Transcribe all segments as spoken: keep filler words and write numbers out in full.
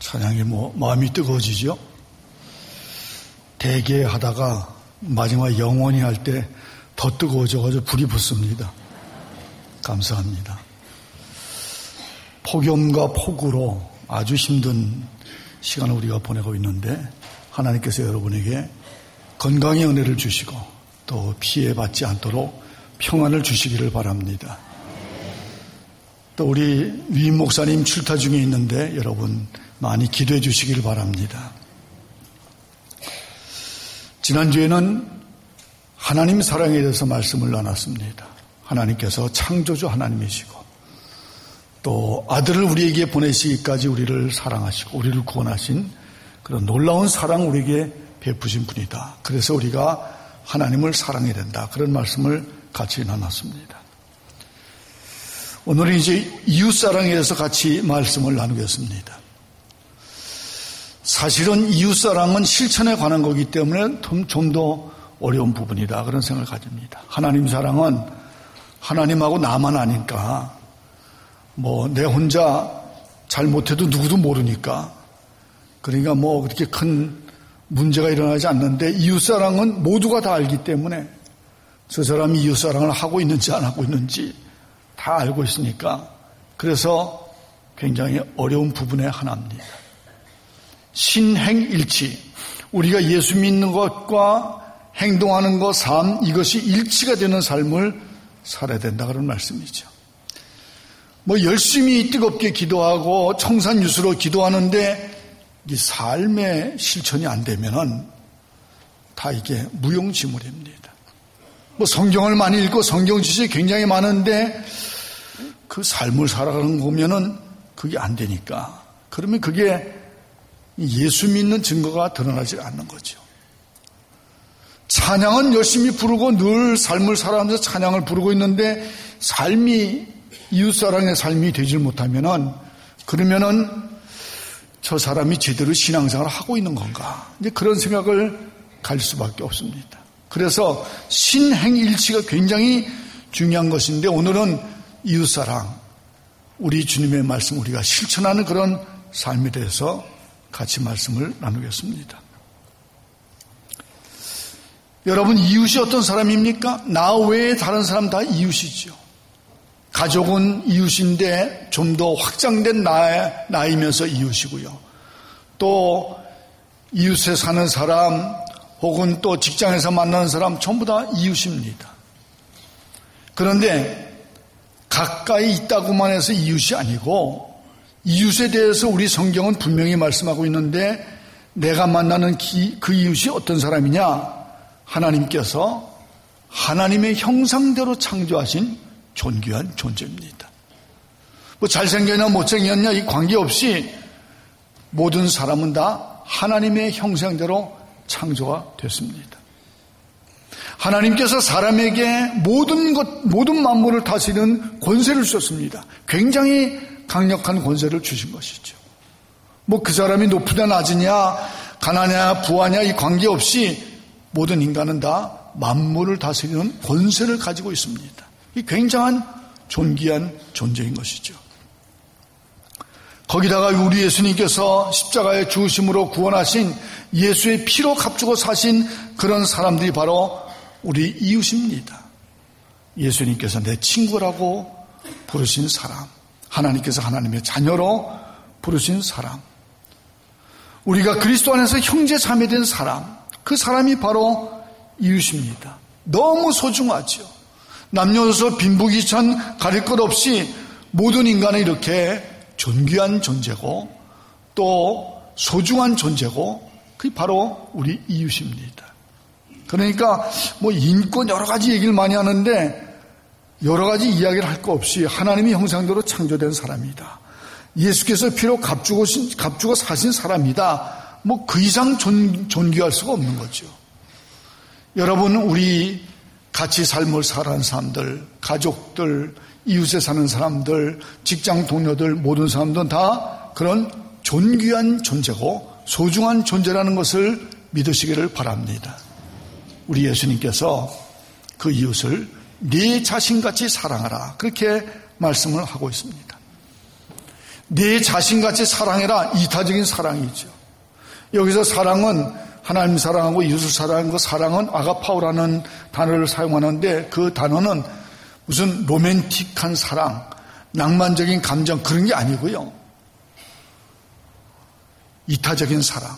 찬양이 뭐 마음이 뜨거워지죠. 대개 하다가 마지막 영원히 할 때 더 뜨거워져가지고 불이 붙습니다. 감사합니다. 폭염과 폭우로 아주 힘든 시간을 우리가 보내고 있는데 하나님께서 여러분에게 건강의 은혜를 주시고 또 피해받지 않도록 평안을 주시기를 바랍니다. 또 우리 위임 목사님 출타 중에 있는데 여러분 많이 기도해 주시기를 바랍니다. 지난주에는 하나님 사랑에 대해서 말씀을 나눴습니다. 하나님께서 창조주 하나님이시고 또 아들을 우리에게 보내시기까지 우리를 사랑하시고 우리를 구원하신 그런 놀라운 사랑 우리에게 베푸신 분이다. 그래서 우리가 하나님을 사랑해야 된다. 그런 말씀을 같이 나눴습니다. 오늘은 이제 이웃사랑에 대해서 같이 말씀을 나누겠습니다. 사실은 이웃사랑은 실천에 관한 거기 때문에 좀 더 어려운 부분이다. 그런 생각을 가집니다. 하나님 사랑은 하나님하고 나만 아니까 뭐 내 혼자 잘못해도 누구도 모르니까 그러니까 뭐 그렇게 큰 문제가 일어나지 않는데 이웃사랑은 모두가 다 알기 때문에 저 사람이 이웃사랑을 하고 있는지 안 하고 있는지 다 알고 있으니까 그래서 굉장히 어려운 부분의 하나입니다. 신행일치, 우리가 예수 믿는 것과 행동하는 것, 삶, 이것이 일치가 되는 삶을 살아야 된다 그런 말씀이죠. 뭐 열심히 뜨겁게 기도하고 청산유수로 기도하는데 이 삶의 실천이 안 되면은 다 이게 무용지물입니다. 뭐 성경을 많이 읽고 성경 지식이 굉장히 많은데 그 삶을 살아가는 거 보면은 그게 안 되니까 그러면 그게 예수 믿는 증거가 드러나지 않는 거죠. 찬양은 열심히 부르고 늘 삶을 살아가면서 찬양을 부르고 있는데 삶이 이웃사랑의 삶이 되질 못하면은 그러면은 저 사람이 제대로 신앙생활을 하고 있는 건가? 이제 그런 생각을 갈 수밖에 없습니다. 그래서 신행일치가 굉장히 중요한 것인데 오늘은 이웃사랑, 우리 주님의 말씀 우리가 실천하는 그런 삶에 대해서 같이 말씀을 나누겠습니다. 여러분 이웃이 어떤 사람입니까? 나 외에 다른 사람 다 이웃이죠. 가족은 이웃인데 좀 더 확장된 나이, 나이면서 이웃이고요. 또 이웃에 사는 사람 혹은 또 직장에서 만나는 사람 전부 다 이웃입니다. 그런데 가까이 있다고만 해서 이웃이 아니고 이웃에 대해서 우리 성경은 분명히 말씀하고 있는데 내가 만나는 기, 그 이웃이 어떤 사람이냐? 하나님께서 하나님의 형상대로 창조하신 존귀한 존재입니다. 뭐 잘생겼냐 못생겼냐 이 관계없이 모든 사람은 다 하나님의 형상대로 창조가 됐습니다. 하나님께서 사람에게 모든 것, 모든 만물을 다스리는 권세를 주셨습니다. 굉장히 강력한 권세를 주신 것이죠. 뭐 그 사람이 높으냐 낮으냐 가난하냐 부하냐 이 관계없이 모든 인간은 다 만물을 다스리는 권세를 가지고 있습니다. 이 굉장한 존귀한 존재인 것이죠. 거기다가 우리 예수님께서 십자가의 죽으심으로 구원하신 예수의 피로 값주고 사신 그런 사람들이 바로 우리 이웃입니다. 예수님께서 내 친구라고 부르신 사람, 하나님께서 하나님의 자녀로 부르신 사람, 우리가 그리스도 안에서 형제 자매된 사람, 그 사람이 바로 이웃입니다. 너무 소중하죠. 남녀노소 빈부귀천 가릴 것 없이 모든 인간은 이렇게 존귀한 존재고 또 소중한 존재고 그게 바로 우리 이웃입니다. 그러니까 뭐 인권 여러 가지 얘기를 많이 하는데 여러 가지 이야기를 할 거 없이 하나님의 형상대로 창조된 사람이다. 예수께서 피로 값주고, 값주고 사신 사람이다. 뭐 그 이상 존, 존귀할 수가 없는 거죠. 여러분 우리 같이 삶을 살아가는 사람들, 가족들, 이웃에 사는 사람들, 직장 동료들 모든 사람들은 다 그런 존귀한 존재고 소중한 존재라는 것을 믿으시기를 바랍니다. 우리 예수님께서 그 이웃을 네 자신같이 사랑하라 그렇게 말씀을 하고 있습니다. 내 자신같이 사랑해라. 이타적인 사랑이죠. 여기서 사랑은 하나님 사랑하고 이웃을 사랑하는 그 사랑은 아가파오라는 단어를 사용하는데 그 단어는 무슨 로맨틱한 사랑, 낭만적인 감정 그런 게 아니고요. 이타적인 사랑.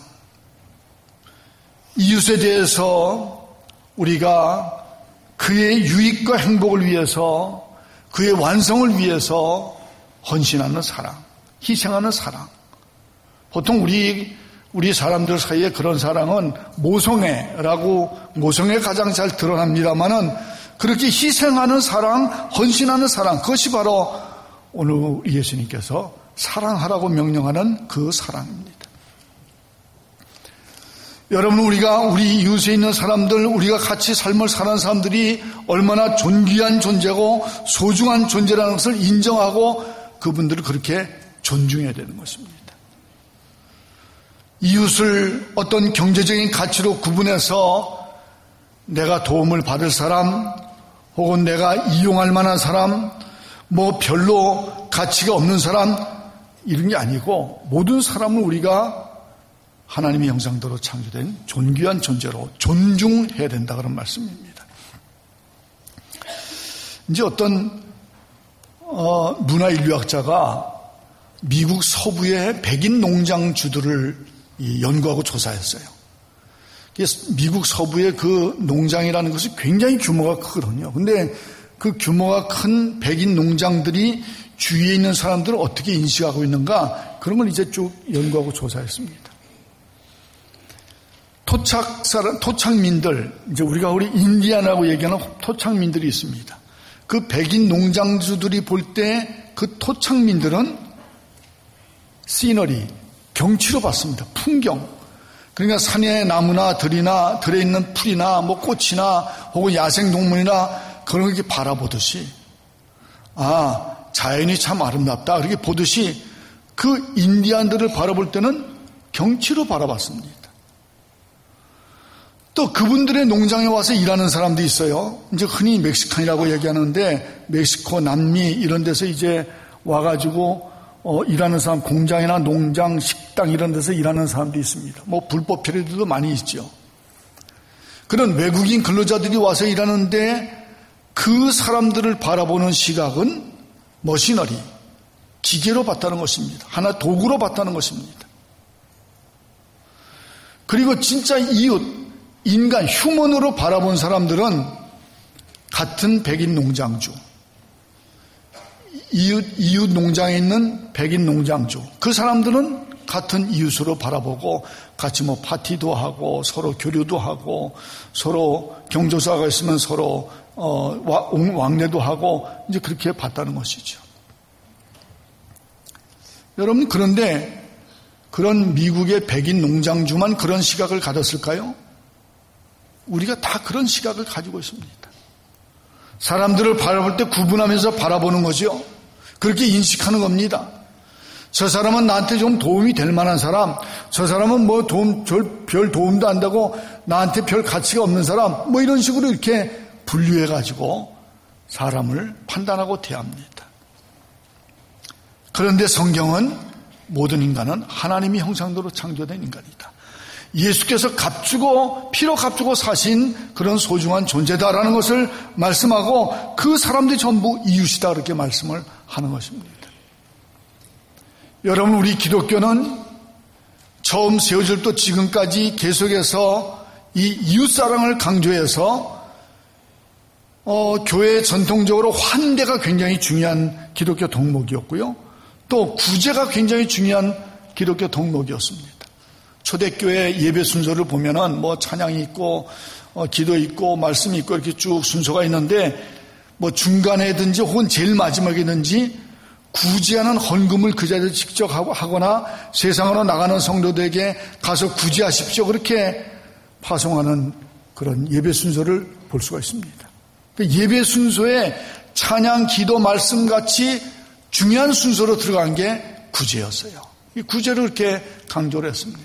이웃에 대해서 우리가 그의 유익과 행복을 위해서 그의 완성을 위해서 헌신하는 사랑, 희생하는 사랑. 보통 우리 우리 사람들 사이에 그런 사랑은 모성애라고 모성애 가장 잘 드러납니다만은 그렇게 희생하는 사랑, 헌신하는 사랑 그것이 바로 오늘 예수님께서 사랑하라고 명령하는 그 사랑입니다. 여러분 우리가 우리 이웃에 있는 사람들 우리가 같이 삶을 사는 사람들이 얼마나 존귀한 존재고 소중한 존재라는 것을 인정하고 그분들을 그렇게 존중해야 되는 것입니다. 이웃을 어떤 경제적인 가치로 구분해서 내가 도움을 받을 사람 혹은 내가 이용할 만한 사람 뭐 별로 가치가 없는 사람 이런 게 아니고 모든 사람을 우리가 하나님의 형상대로 창조된 존귀한 존재로 존중해야 된다 그런 말씀입니다. 이제 어떤 어, 문화인류학자가 미국 서부의 백인 농장주들을 연구하고 조사했어요. 미국 서부의 그 농장이라는 것이 굉장히 규모가 크거든요. 근데 그 규모가 큰 백인 농장들이 주위에 있는 사람들을 어떻게 인식하고 있는가 그런 걸 이제 쭉 연구하고 조사했습니다. 토착 사람, 토착민들, 이제 우리가 우리 인디안이라고 얘기하는 토착민들이 있습니다. 그 백인 농장주들이 볼 때 그 토착민들은 시너리, 경치로 봤습니다. 풍경. 그러니까 산의 나무나 들이나 들에 있는 풀이나 뭐 꽃이나 혹은 야생동물이나 그런 걸 이렇게 바라보듯이 아, 자연이 참 아름답다. 그렇게 보듯이 그 인디안들을 바라볼 때는 경치로 바라봤습니다. 또 그분들의 농장에 와서 일하는 사람도 있어요. 이제 흔히 멕시칸이라고 얘기하는데 멕시코, 남미 이런 데서 이제 와가지고 어, 일하는 사람, 공장이나 농장, 식당 이런 데서 일하는 사람도 있습니다. 뭐 불법 피해들도 많이 있죠. 그런 외국인 근로자들이 와서 일하는데 그 사람들을 바라보는 시각은 머시너리, 기계로 봤다는 것입니다. 하나 도구로 봤다는 것입니다. 그리고 진짜 이웃, 인간, 휴먼으로 바라본 사람들은 같은 백인 농장주, 이웃, 이웃 농장에 있는 백인 농장주, 그 사람들은 같은 이웃으로 바라보고 같이 뭐 파티도 하고 서로 교류도 하고 서로 경조사가 있으면 서로 어, 왕래도 하고 이제 그렇게 봤다는 것이죠. 여러분 그런데 그런 미국의 백인 농장주만 그런 시각을 가졌을까요? 우리가 다 그런 시각을 가지고 있습니다. 사람들을 바라볼 때 구분하면서 바라보는 거죠. 그렇게 인식하는 겁니다. 저 사람은 나한테 좀 도움이 될 만한 사람, 저 사람은 뭐 도움, 별 도움도 안 되고 나한테 별 가치가 없는 사람, 뭐 이런 식으로 이렇게 분류해가지고 사람을 판단하고 대합니다. 그런데 성경은 모든 인간은 하나님의 형상대로 창조된 인간이다. 예수께서 값주고 피로 값주고 사신 그런 소중한 존재다라는 것을 말씀하고 그 사람들이 전부 이웃이다 그렇게 말씀을 하는 것입니다. 여러분 우리 기독교는 처음 세워질 또 지금까지 계속해서 이 이웃사랑을 강조해서 어, 교회 전통적으로 환대가 굉장히 중요한 기독교 덕목이었고요. 또 구제가 굉장히 중요한 기독교 덕목이었습니다. 초대교회 예배 순서를 보면은 뭐 찬양이 있고 어, 기도 있고 말씀이 있고 이렇게 쭉 순서가 있는데 뭐 중간에든지 혹은 제일 마지막이든지 구제하는 헌금을 그 자리에서 직접 하거나 세상으로 나가는 성도들에게 가서 구제하십시오 그렇게 파송하는 그런 예배 순서를 볼 수가 있습니다. 예배 순서에 찬양, 기도, 말씀같이 중요한 순서로 들어간 게 구제였어요. 이 구제를 그렇게 강조를 했습니다.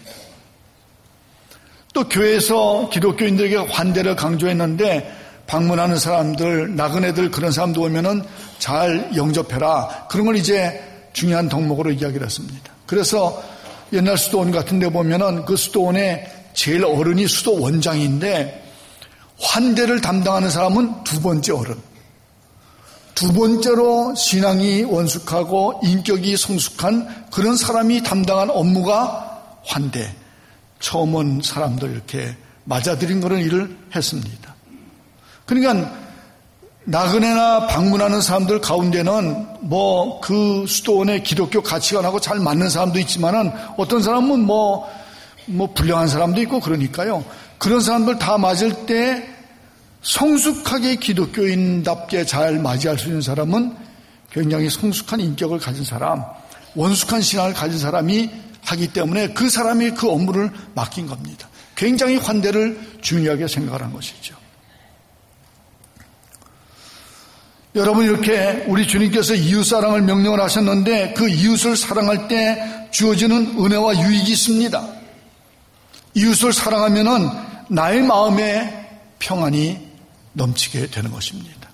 또 교회에서 기독교인들에게 환대를 강조했는데 방문하는 사람들, 나그네들 그런 사람도 오면은 잘 영접해라. 그런 걸 이제 중요한 덕목으로 이야기를 했습니다. 그래서 옛날 수도원 같은 데 보면은 그 수도원의 제일 어른이 수도 원장인데 환대를 담당하는 사람은 두 번째 어른. 두 번째로 신앙이 원숙하고 인격이 성숙한 그런 사람이 담당한 업무가 환대. 처음 온 사람들 이렇게 맞아들인 그런 일을 했습니다. 그러니까 나그네나 방문하는 사람들 가운데는 뭐 그 수도원의 기독교 가치관하고 잘 맞는 사람도 있지만은 어떤 사람은 뭐, 뭐 불량한 사람도 있고 그러니까요. 그런 사람들 다 맞을 때 성숙하게 기독교인답게 잘 맞이할 수 있는 사람은 굉장히 성숙한 인격을 가진 사람, 원숙한 신앙을 가진 사람이 하기 때문에 그 사람이 그 업무를 맡긴 겁니다. 굉장히 환대를 중요하게 생각하는 것이죠. 여러분 이렇게 우리 주님께서 이웃사랑을 명령을 하셨는데 그 이웃을 사랑할 때 주어지는 은혜와 유익이 있습니다. 이웃을 사랑하면은 나의 마음에 평안이 넘치게 되는 것입니다.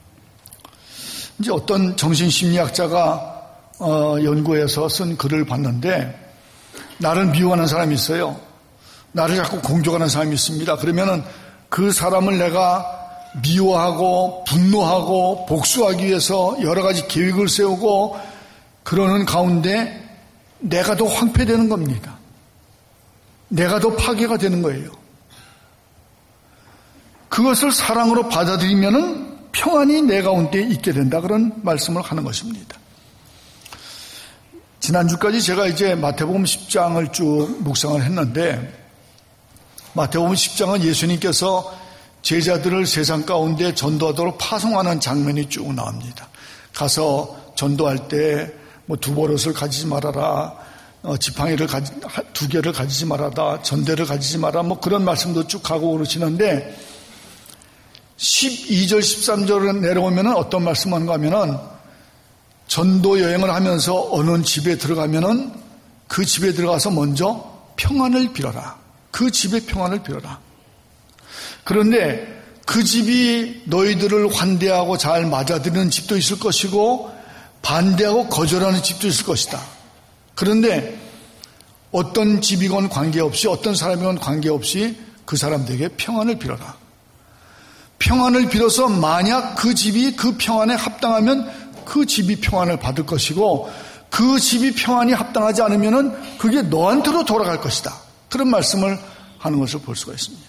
이제 어떤 정신심리학자가 어, 연구해서 쓴 글을 봤는데 나를 미워하는 사람이 있어요. 나를 자꾸 공격하는 사람이 있습니다. 그러면은 그 사람을 내가 미워하고 분노하고 복수하기 위해서 여러 가지 계획을 세우고 그러는 가운데 내가 더 황폐되는 겁니다. 내가 더 파괴가 되는 거예요. 그것을 사랑으로 받아들이면은 평안이 내 가운데 있게 된다 그런 말씀을 하는 것입니다. 지난주까지 제가 이제 마태복음 십 장을 쭉 묵상을 했는데 마태복음 십 장은 예수님께서 제자들을 세상 가운데 전도하도록 파송하는 장면이 쭉 나옵니다. 가서 전도할 때 뭐 두 버릇을 가지지 말아라, 어, 지팡이를 가지, 두 개를 가지지 말아라, 전대를 가지지 마라, 뭐 그런 말씀도 쭉 하고 그러시는데 십이 절, 십삼 절을 내려오면은 어떤 말씀 하는가 하면은 전도 여행을 하면서 어느 집에 들어가면은 그 집에 들어가서 먼저 평안을 빌어라. 그 집의 평안을 빌어라. 그런데 그 집이 너희들을 환대하고 잘 맞아들이는 집도 있을 것이고 반대하고 거절하는 집도 있을 것이다. 그런데 어떤 집이건 관계없이 어떤 사람이건 관계없이 그 사람들에게 평안을 빌어라. 평안을 빌어서 만약 그 집이 그 평안에 합당하면 그 집이 평안을 받을 것이고 그 집이 평안이 합당하지 않으면 그게 너한테로 돌아갈 것이다. 그런 말씀을 하는 것을 볼 수가 있습니다.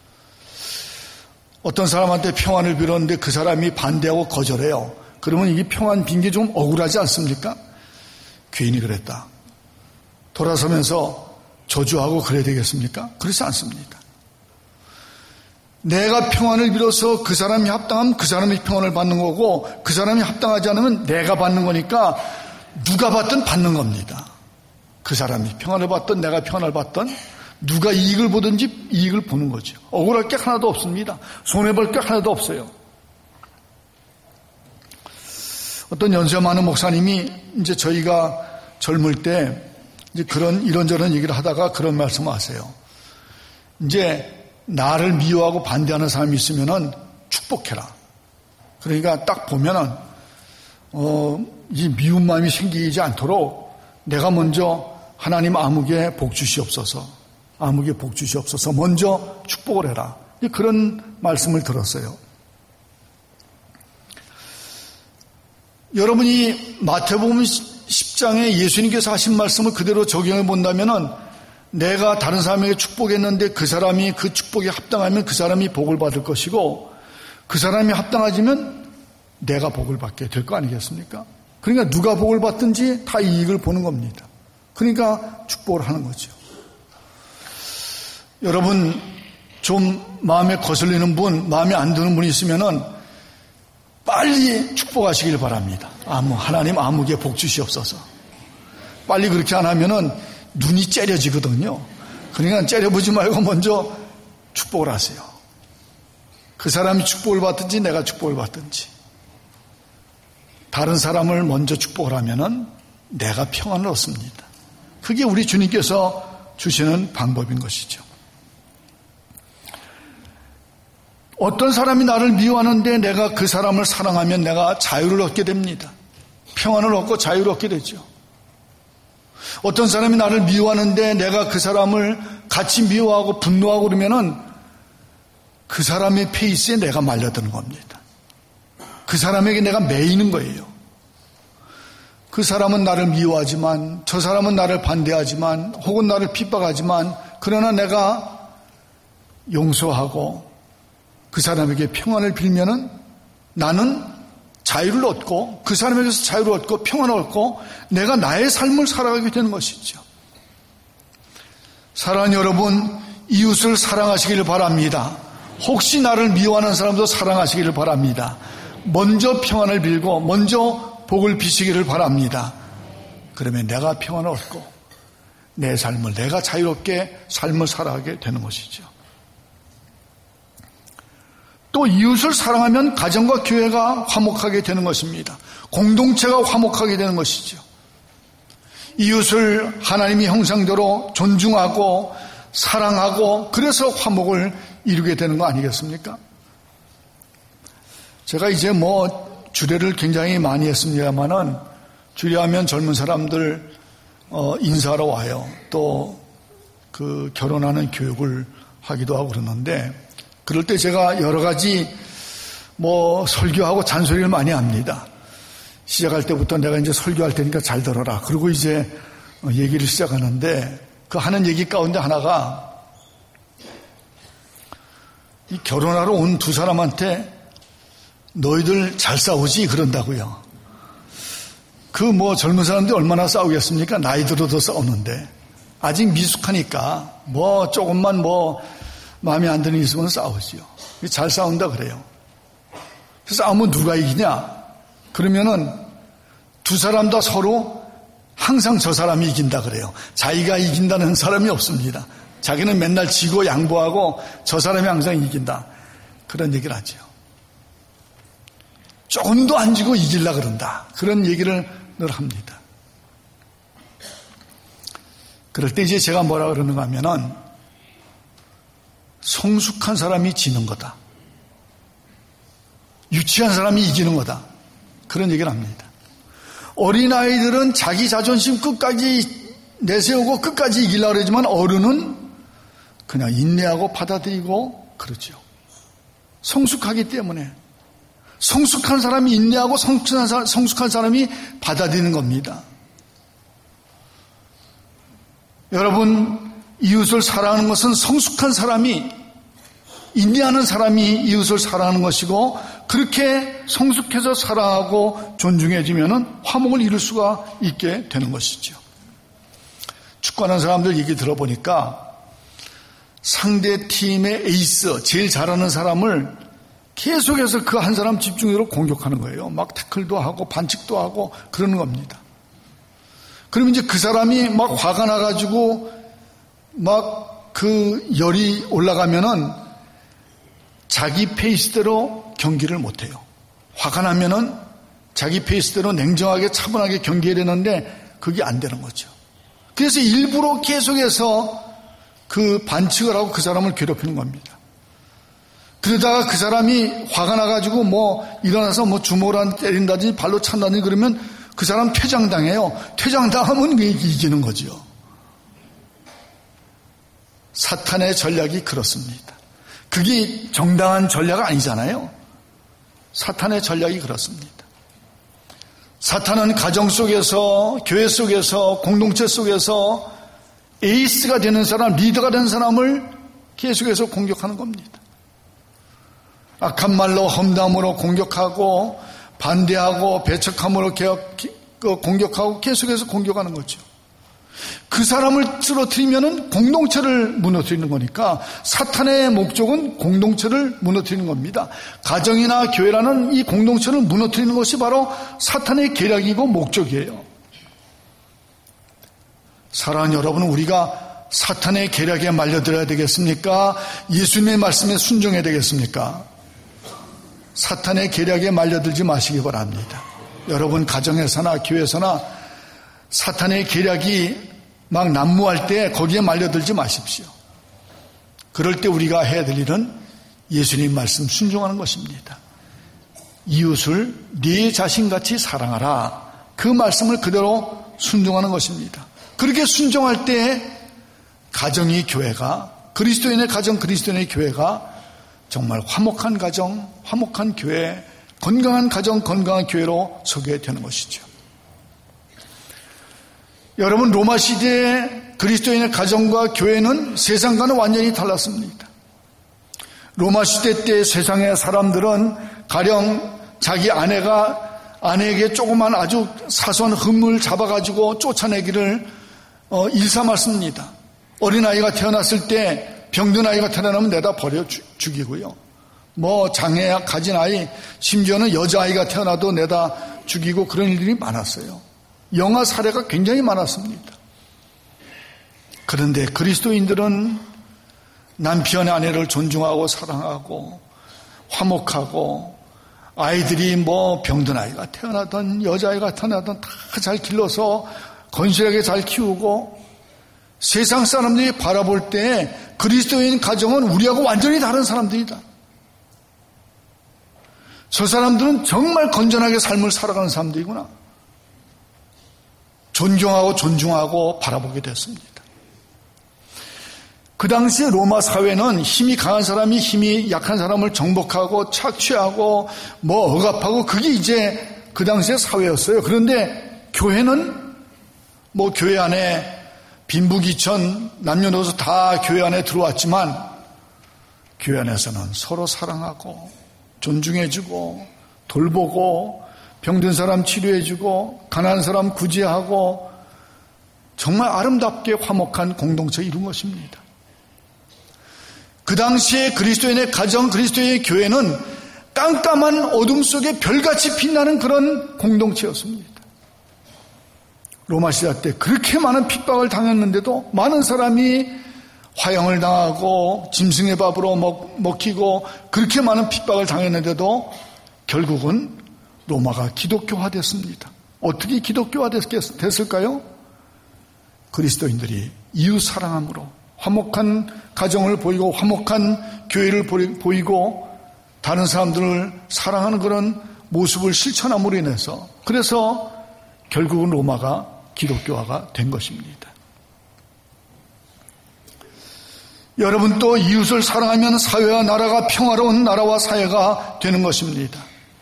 어떤 사람한테 평안을 빌었는데 그 사람이 반대하고 거절해요. 그러면 이게 평안 빈 게 좀 억울하지 않습니까? 괜히 그랬다. 돌아서면서 저주하고 그래야 되겠습니까? 그렇지 않습니다. 내가 평안을 빌어서 그 사람이 합당하면 그 사람이 평안을 받는 거고 그 사람이 합당하지 않으면 내가 받는 거니까 누가 받든 받는 겁니다. 그 사람이 평안을 받든 내가 평안을 받든 누가 이익을 보든지 이익을 보는 거죠. 억울할 게 하나도 없습니다. 손해볼 게 하나도 없어요. 어떤 연세 많은 목사님이 이제 저희가 젊을 때 이제 그런 이런저런 얘기를 하다가 그런 말씀을 하세요. 이제 나를 미워하고 반대하는 사람이 있으면은 축복해라. 그러니까 딱 보면은 어, 이 미운 마음이 생기지 않도록 내가 먼저 하나님 아무개 복 주시옵소서, 아무개 복 주시옵소서 먼저 축복을 해라. 그런 말씀을 들었어요. 여러분이 마태복음 십 장에 예수님께서 하신 말씀을 그대로 적용해 본다면은 내가 다른 사람에게 축복했는데 그 사람이 그 축복에 합당하면 그 사람이 복을 받을 것이고 그 사람이 합당하지면 내가 복을 받게 될 거 아니겠습니까? 그러니까 누가 복을 받든지 다 이익을 보는 겁니다. 그러니까 축복을 하는 거죠. 여러분 좀 마음에 거슬리는 분, 마음에 안 드는 분이 있으면은 빨리 축복하시길 바랍니다. 아무 하나님 아무개 복 주시옵소서. 빨리 그렇게 안 하면은 눈이 째려지거든요. 그러니까 째려보지 말고 먼저 축복을 하세요. 그 사람이 축복을 받든지 내가 축복을 받든지 다른 사람을 먼저 축복을 하면은 내가 평안을 얻습니다. 그게 우리 주님께서 주시는 방법인 것이죠. 어떤 사람이 나를 미워하는데 내가 그 사람을 사랑하면 내가 자유를 얻게 됩니다. 평안을 얻고 자유를 얻게 되죠. 어떤 사람이 나를 미워하는데 내가 그 사람을 같이 미워하고 분노하고 그러면은 그 사람의 페이스에 내가 말려드는 겁니다. 그 사람에게 내가 매이는 거예요. 그 사람은 나를 미워하지만, 저 사람은 나를 반대하지만, 혹은 나를 핍박하지만, 그러나 내가 용서하고 그 사람에게 평안을 빌면은 나는 자유를 얻고, 그 사람에게서 자유를 얻고 평안을 얻고 내가 나의 삶을 살아가게 되는 것이죠. 사랑하는 여러분, 이웃을 사랑하시기를 바랍니다. 혹시 나를 미워하는 사람도 사랑하시기를 바랍니다. 먼저 평안을 빌고 먼저 복을 비시기를 바랍니다. 그러면 내가 평안을 얻고 내 삶을 내가 자유롭게 삶을 살아가게 되는 것이죠. 또 이웃을 사랑하면 가정과 교회가 화목하게 되는 것입니다. 공동체가 화목하게 되는 것이죠. 이웃을 하나님의 형상대로 존중하고 사랑하고 그래서 화목을 이루게 되는 거 아니겠습니까? 제가 이제 뭐 주례를 굉장히 많이 했습니다만은 주례하면 젊은 사람들 어 인사하러 와요. 또 그 결혼하는 교육을 하기도 하고 그러는데 그럴 때 제가 여러 가지 뭐 설교하고 잔소리를 많이 합니다. 시작할 때부터 내가 이제 설교할 테니까 잘 들어라. 그리고 이제 얘기를 시작하는데 그 하는 얘기 가운데 하나가 이 결혼하러 온 두 사람한테 너희들 잘 싸우지 그런다고요. 그 뭐 젊은 사람들이 얼마나 싸우겠습니까? 나이 들어도 싸우는데 아직 미숙하니까 뭐 조금만 뭐 마음에 안 드는 일 있으면 싸우지요. 잘 싸운다 그래요. 싸우면 누가 이기냐? 그러면은 두 사람 다 서로 항상 저 사람이 이긴다 그래요. 자기가 이긴다는 사람이 없습니다. 자기는 맨날 지고 양보하고 저 사람이 항상 이긴다. 그런 얘기를 하죠. 조금도 안 지고 이기려고 그런다. 그런 얘기를 늘 합니다. 그럴 때 이제 제가 뭐라 그러는가 하면은 성숙한 사람이 지는 거다. 유치한 사람이 이기는 거다. 그런 얘기를 합니다. 어린아이들은 자기 자존심 끝까지 내세우고 끝까지 이기려고 그러지만 어른은 그냥 인내하고 받아들이고 그러죠. 성숙하기 때문에. 성숙한 사람이 인내하고 성숙한, 사람, 성숙한 사람이 받아들이는 겁니다. 여러분, 이웃을 사랑하는 것은 성숙한 사람이, 인내하는 사람이 이웃을 사랑하는 것이고 그렇게 성숙해서 사랑하고 존중해지면 화목을 이룰 수가 있게 되는 것이죠. 축구하는 사람들 얘기 들어보니까 상대 팀의 에이스, 제일 잘하는 사람을 계속해서 그 한 사람 집중적으로 공격하는 거예요. 막 태클도 하고 반칙도 하고 그러는 겁니다. 그러면 이제 그 사람이 막 화가 나가지고 막 그 열이 올라가면은 자기 페이스대로 경기를 못해요. 화가 나면은 자기 페이스대로 냉정하게 차분하게 경기해야 되는데 그게 안 되는 거죠. 그래서 일부러 계속해서 그 반칙을 하고 그 사람을 괴롭히는 겁니다. 그러다가 그 사람이 화가 나가지고 뭐 일어나서 뭐 주먹을 때린다든지 발로 찬다든지 그러면 그 사람 퇴장당해요. 퇴장당하면 이기는 거죠. 사탄의 전략이 그렇습니다. 그게 정당한 전략은 아니잖아요. 사탄의 전략이 그렇습니다. 사탄은 가정 속에서, 교회 속에서, 공동체 속에서 에이스가 되는 사람, 리더가 되는 사람을 계속해서 공격하는 겁니다. 악한 말로 험담으로 공격하고 반대하고 배척함으로 개혁, 공격하고 계속해서 공격하는 거죠. 그 사람을 쓰러뜨리면 공동체를 무너뜨리는 거니까 사탄의 목적은 공동체를 무너뜨리는 겁니다. 가정이나 교회라는 이 공동체를 무너뜨리는 것이 바로 사탄의 계략이고 목적이에요. 사랑하는 여러분, 우리가 사탄의 계략에 말려들어야 되겠습니까? 예수님의 말씀에 순종해야 되겠습니까? 사탄의 계략에 말려들지 마시기 바랍니다. 여러분 가정에서나 교회에서나 사탄의 계략이 막 난무할 때 거기에 말려들지 마십시오. 그럴 때 우리가 해야 될 일은 예수님 말씀 순종하는 것입니다. 이웃을 네 자신같이 사랑하라 그 말씀을 그대로 순종하는 것입니다. 그렇게 순종할 때 가정이 교회가, 그리스도인의 가정, 그리스도인의 교회가 정말 화목한 가정, 화목한 교회, 건강한 가정, 건강한 교회로 서게 되는 것이죠. 여러분, 로마 시대의 그리스도인의 가정과 교회는 세상과는 완전히 달랐습니다. 로마 시대 때 세상의 사람들은 가령 자기 아내가 아내에게 조그만 아주 사소한 흠을 잡아가지고 쫓아내기를 어, 일삼았습니다. 어린아이가 태어났을 때 병든 아이가 태어나면 내다 버려 주, 죽이고요. 뭐 장애 가진 아이, 심지어는 여자아이가 태어나도 내다 죽이고 그런 일들이 많았어요. 영아 사례가 굉장히 많았습니다. 그런데 그리스도인들은 남편의 아내를 존중하고 사랑하고 화목하고 아이들이 뭐 병든 아이가 태어나든 여자아이가 태어나든 다 잘 길러서 건실하게 잘 키우고 세상 사람들이 바라볼 때 그리스도인 가정은 우리하고 완전히 다른 사람들이다. 저 사람들은 정말 건전하게 삶을 살아가는 사람들이구나. 존경하고 존중하고 바라보게 됐습니다. 그 당시에 로마 사회는 힘이 강한 사람이 힘이 약한 사람을 정복하고 착취하고 뭐 억압하고 그게 이제 그 당시의 사회였어요. 그런데 교회는 뭐 교회 안에 빈부귀천 남녀노소 다 교회 안에 들어왔지만 교회 안에서는 서로 사랑하고 존중해주고 돌보고 병든 사람 치료해주고 가난한 사람 구제하고 정말 아름답게 화목한 공동체를 이룬 것입니다. 그 당시에 그리스도인의 가정, 그리스도인의 교회는 깜깜한 어둠 속에 별같이 빛나는 그런 공동체였습니다. 로마 시대 때 그렇게 많은 핍박을 당했는데도 많은 사람이 화형을 당하고 짐승의 밥으로 먹, 먹히고 그렇게 많은 핍박을 당했는데도 결국은 로마가 기독교화됐습니다. 어떻게 기독교화됐을까요? 그리스도인들이 이웃 사랑함으로 화목한 가정을 보이고 화목한 교회를 보이고 다른 사람들을 사랑하는 그런 모습을 실천함으로 인해서 그래서 결국은 로마가 기독교화가 된 것입니다. 여러분 또 이웃을 사랑하면 사회와 나라가 평화로운 나라와 사회가 되는 것입니다.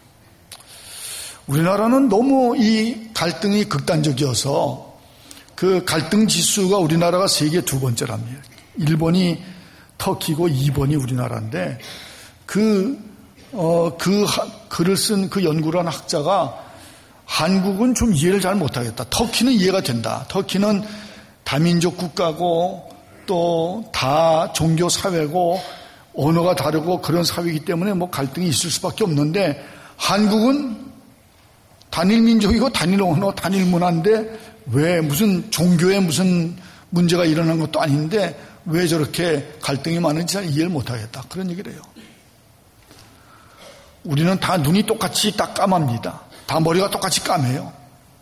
우리나라는 너무 이 갈등이 극단적이어서 그 갈등 지수가 우리나라가 세계 두 번째랍니다. 일본이 터키고 이 번이 우리나라인데 그, 어, 그 글을 쓴 그 연구를 한 학자가 한국은 좀 이해를 잘 못하겠다. 터키는 이해가 된다. 터키는 다민족 국가고 또 다 종교 사회고 언어가 다르고 그런 사회이기 때문에 뭐 갈등이 있을 수밖에 없는데 한국은 단일 민족이고 단일 언어, 단일 문화인데 왜 무슨 종교에 무슨 문제가 일어난 것도 아닌데 왜 저렇게 갈등이 많은지 잘 이해를 못하겠다. 그런 얘기를 해요. 우리는 다 눈이 똑같이 딱 까맣니다. 다 머리가 똑같이 까매요.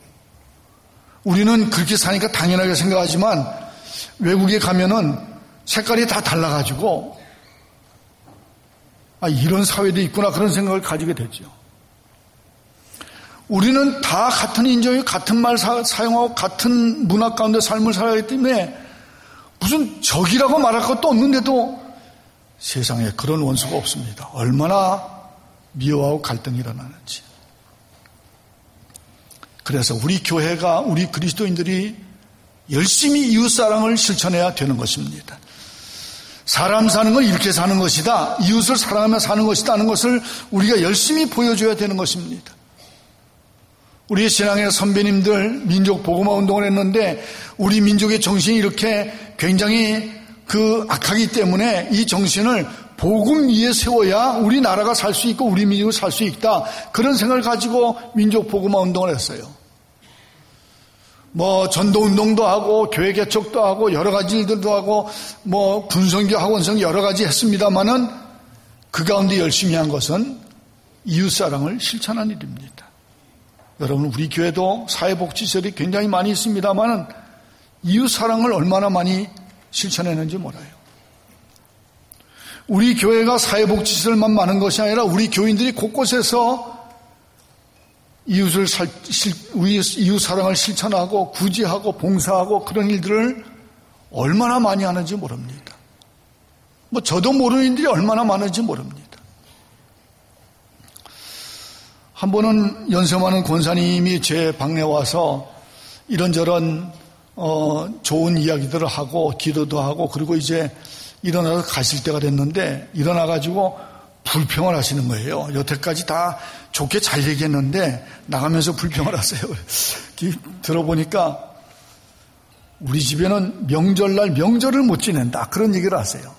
우리는 그렇게 사니까 당연하게 생각하지만 외국에 가면은 색깔이 다 달라가지고 아, 이런 사회도 있구나 그런 생각을 가지게 되죠. 우리는 다 같은 인종이 같은 말 사, 사용하고 같은 문화 가운데 삶을 살아가기 때문에 무슨 적이라고 말할 것도 없는데도 세상에 그런 원수가 없습니다. 얼마나 미워하고 갈등이 일어나는지. 그래서 우리 교회가 우리 그리스도인들이 열심히 이웃사랑을 실천해야 되는 것입니다. 사람 사는 건 이렇게 사는 것이다. 이웃을 사랑하며 사는 것이다 하는 것을 우리가 열심히 보여줘야 되는 것입니다. 우리 신앙의 선배님들 민족 복음화 운동을 했는데 우리 민족의 정신이 이렇게 굉장히 그 악하기 때문에 이 정신을 복음 위에 세워야 우리나라가 살 수 있고 우리 민족이 살 수 있다. 그런 생각을 가지고 민족 복음화 운동을 했어요. 뭐 전도 운동도 하고 교회 개척도 하고 여러 가지 일들도 하고 뭐 분성교 학원성 여러 가지 했습니다만은 그 가운데 열심히 한 것은 이웃사랑을 실천한 일입니다. 여러분 우리 교회도 사회복지시설이 굉장히 많이 있습니다만은 이웃사랑을 얼마나 많이 실천했는지 몰라요. 우리 교회가 사회복지시설만 많은 것이 아니라 우리 교인들이 곳곳에서 이웃을 살, 실, 이웃 사랑을 실천하고 구제하고 봉사하고 그런 일들을 얼마나 많이 하는지 모릅니다. 뭐 저도 모르는 일들이 얼마나 많은지 모릅니다. 한 번은 연세 많은 권사님이 제 방에 와서 이런저런 어, 좋은 이야기들을 하고 기도도 하고 그리고 이제 일어나서 가실 때가 됐는데 일어나가지고 불평을 하시는 거예요. 여태까지 다 좋게 잘 얘기했는데 나가면서 불평을 하세요. 들어보니까 우리 집에는 명절날 명절을 못 지낸다 그런 얘기를 하세요.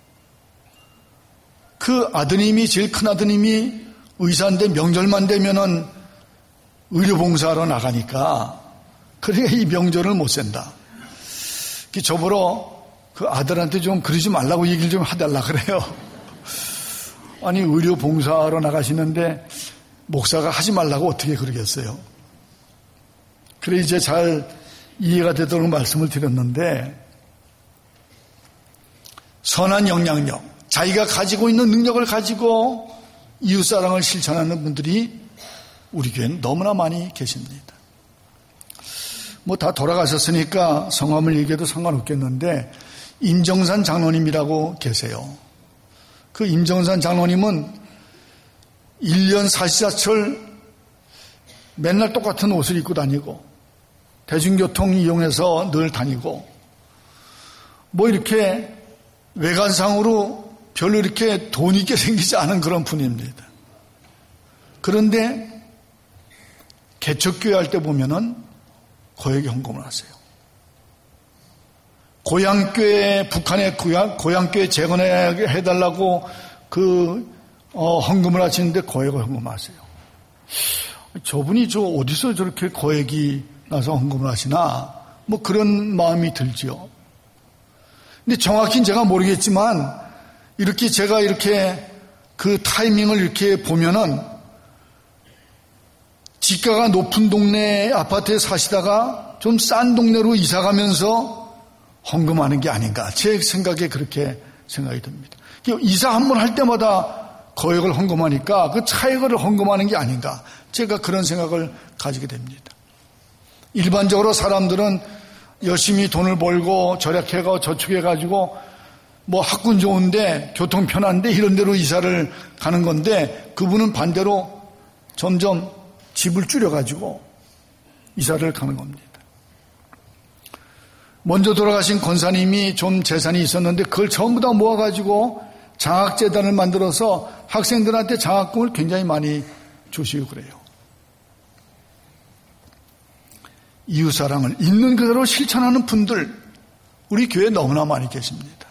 그 아드님이 제일 큰 아드님이 의사인데 명절만 되면은 의료봉사하러 나가니까 그러니까 이 명절을 못 센다. 저보러 그 아들한테 좀 그러지 말라고 얘기를 좀 해달라 그래요. 아니 의료봉사하러 나가시는데 목사가 하지 말라고 어떻게 그러겠어요. 그래 이제 잘 이해가 되도록 말씀을 드렸는데 선한 영향력, 자기가 가지고 있는 능력을 가지고 이웃사랑을 실천하는 분들이 우리 교회는 너무나 많이 계십니다. 뭐 다 돌아가셨으니까 성함을 얘기해도 상관없겠는데 임정산 장로님이라고 계세요. 그 임정산 장로님은 일 년 사시사철 맨날 똑같은 옷을 입고 다니고 대중교통 이용해서 늘 다니고 뭐 이렇게 외관상으로 별로 이렇게 돈 있게 생기지 않은 그런 분입니다. 그런데 개척교회 할 때 보면은 거액의 헌금을 하세요. 고향교회, 북한의 고향, 고향교회 재건해달라고 그, 어, 헌금을 하시는데 거액을 헌금하세요. 저분이 저 어디서 저렇게 거액이 나서 헌금을 하시나? 뭐 그런 마음이 들지요. 근데 정확히는 제가 모르겠지만 이렇게 제가 이렇게 그 타이밍을 이렇게 보면은 지가가 높은 동네 아파트에 사시다가 좀 싼 동네로 이사 가면서 헌금하는 게 아닌가. 제 생각에 그렇게 생각이 듭니다. 이사 한 번 할 때마다 거액을 헌금하니까 그 차액을 헌금하는 게 아닌가. 제가 그런 생각을 가지게 됩니다. 일반적으로 사람들은 열심히 돈을 벌고 절약해가지고 저축해가지고 뭐 학군 좋은데 교통 편한데 이런 데로 이사를 가는 건데 그분은 반대로 점점 집을 줄여가지고 이사를 가는 겁니다. 먼저 돌아가신 권사님이 좀 재산이 있었는데 그걸 전부 다 모아가지고 장학재단을 만들어서 학생들한테 장학금을 굉장히 많이 주시고 그래요. 이웃사랑을 있는 그대로 실천하는 분들 우리 교회에 너무나 많이 계십니다.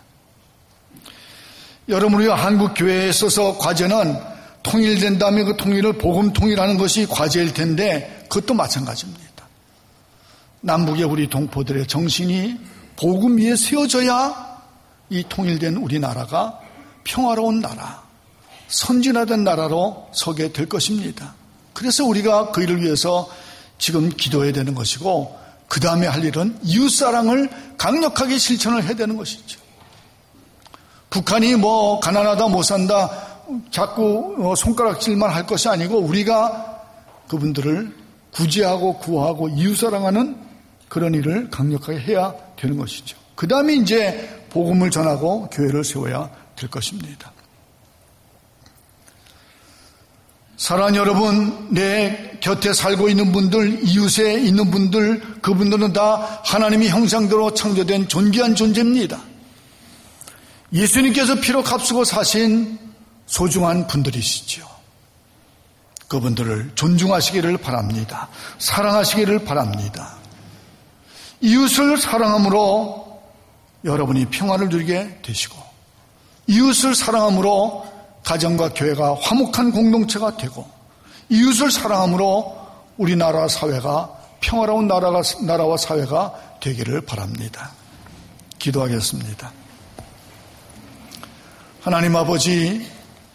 여러분 우리가 한국 교회에 있어서 과제는 통일된 다음에 그 통일을 복음 통일하는 것이 과제일 텐데 그것도 마찬가지입니다. 남북의 우리 동포들의 정신이 복음 위에 세워져야 이 통일된 우리나라가 평화로운 나라, 선진화된 나라로 서게 될 것입니다. 그래서 우리가 그 일을 위해서 지금 기도해야 되는 것이고 그 다음에 할 일은 이웃사랑을 강력하게 실천을 해야 되는 것이죠. 북한이 뭐 가난하다 못 산다 자꾸 손가락질만 할 것이 아니고 우리가 그분들을 구제하고 구호하고 이웃사랑하는 그런 일을 강력하게 해야 되는 것이죠. 그 다음에 이제 복음을 전하고 교회를 세워야 될 것입니다. 사랑하는 여러분, 내 곁에 살고 있는 분들, 이웃에 있는 분들, 그분들은 다 하나님의 형상대로 창조된 존귀한 존재입니다. 예수님께서 피로 값쓰고 사신 소중한 분들이시죠. 그분들을 존중하시기를 바랍니다. 사랑하시기를 바랍니다. 이웃을 사랑함으로 여러분이 평화를 누리게 되시고 이웃을 사랑함으로 가정과 교회가 화목한 공동체가 되고 이웃을 사랑함으로 우리나라 사회가 평화로운 나라가, 나라와 사회가 되기를 바랍니다. 기도하겠습니다. 하나님 아버지,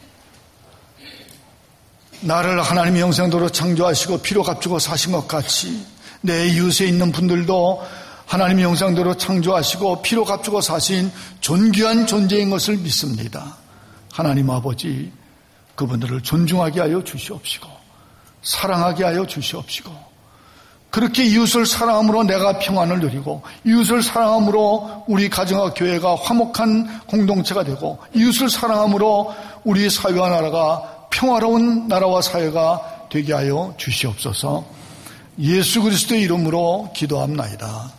나를 하나님의 형상대로 창조하시고 피로 값주고 사신 것 같이 내 이웃에 있는 분들도 하나님의 형상대로 창조하시고 피로 값주고 사신 존귀한 존재인 것을 믿습니다. 하나님 아버지, 그분들을 존중하게 하여 주시옵시고 사랑하게 하여 주시옵시고, 그렇게 이웃을 사랑함으로 내가 평안을 누리고, 이웃을 사랑함으로 우리 가정과 교회가 화목한 공동체가 되고, 이웃을 사랑함으로 우리 사회와 나라가 평화로운 나라와 사회가 되게 하여 주시옵소서. 예수 그리스도의 이름으로 기도합나이다.